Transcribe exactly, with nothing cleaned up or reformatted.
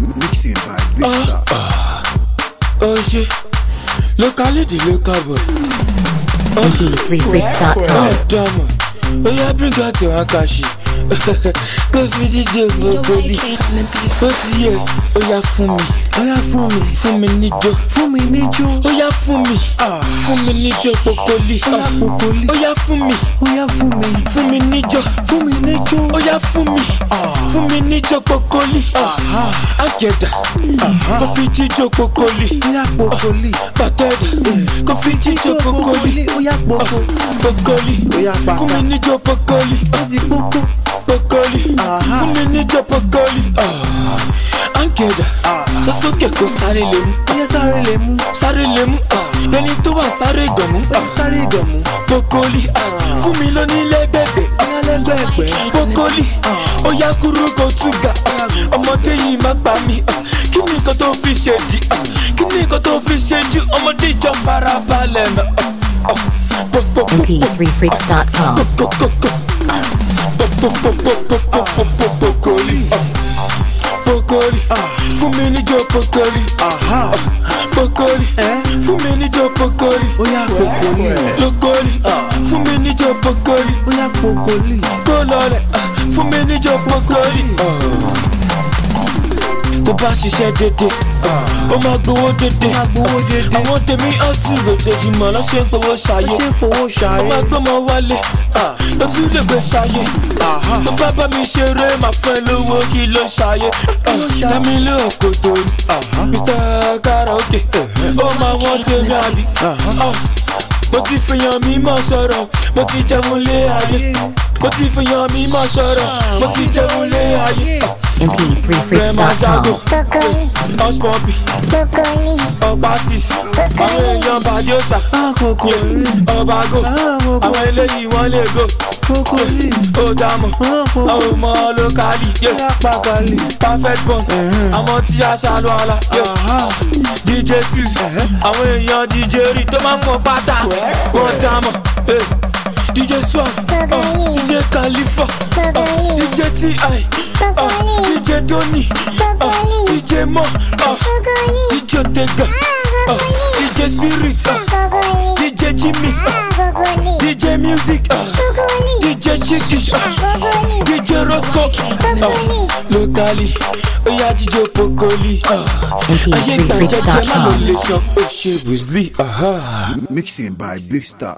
Mixing by Big Star. Oh shit, locality, local boy. M P three freaks dot com. Damn, oh yeah, bring out your Akashi. Go visit your vocally. Ó ti yẹ, ó yá fún mi, ó yá fún mi, fún mi níjó, fún mi níjó, ó yá fún mi, fún mi níjó pokoli, ó yá pokoli, ó yá fún mi, ó yá fún mi, fún mi níjó, fún mi níjó, ó yá fún mi, fún mi níjó pokoli, àjẹdà, kò fi jíjó pokoli, ó yá pokoli, pàtẹ́dà, kò fi jíjó pokoli, ó yá poko, pokoli, fún mi níjó pokoli, ó ti poko. Pokoli, fún mi níjó pokoli. Àǹkẹ́dà, sọ́sọ́kè kò sáré lè mú. Ẹyẹ sáré lè mú. Sáré lè mú. Ẹni tó wà sáré gànmú. Sáré gànmú. Pokoli, fún mi lóní lẹ́gbẹ̀gbẹ̀. Lẹ́gbẹ̀gbẹ̀. Pokoli, ó yá kúrú kó túgà. Ọmọdé yìí má pa mí. Kí ni nǹkan tó fi ṣe di? Kí ni nǹkan tó fi ṣe jù? Ọmọdé ìjọ fara balẹ̀ náà. M P three freaks dot com. Pokoli, pokoli, fún mi níjó pokoli, pokoli, fún mi níjó pokoli, oya pokoli, lokoli, fún mi níjó pokoli, oya pokoli, kólọ́lẹ̀, fún mi níjó pokoli. Tó bá ṣiṣẹ́ dédé, ó máa gbowó dédé. Àwọn tèmi ọ̀sùn lójoojúmọ́ lọ́ ṣe ń gbowó ṣayé. Ó máa gbọ́mọ wálé, ló tún lè gbé ṣayé. Tó bá bá mi ṣeré, máa fẹ́ lówó kí ló ṣayé. Dámi ló kòtò ní Mister Karaoke, ó máa wọ́n tèmi àbí. Mo ti fìyàn mi mọ̀ sọ̀rọ̀, mo ti jẹun lé ayé. Mo ti fìyàn mi mọ̀ sọ̀rọ̀, mo ti jẹun lé ayé. M P three freaks dot com. Hush puppy, ọba sisi, àwọn èèyàn bàjẹ́ òṣà, ọba go, àwọn eléyìí wọ́n lè go, ó dàmọ̀, àwọn ọmọ lókàlì, perfect bond, àwọn tí a ṣàlù àlà, D J Tuesday, àwọn èèyàn D J rí tó máa fọ pátá, wọ́n dàmọ̀, D J Swag, D J Khalifa, D J T I, D J Donny, D J Mo, D J Tega, D J Spirit, D J G-Mix, D J Music, D J Chiki, D J Roscoe, locally, oya D J Pokoli, ayé ìgbà jẹjẹ má ló lè sọ ó ṣe Wizly. Mixing by Big Star.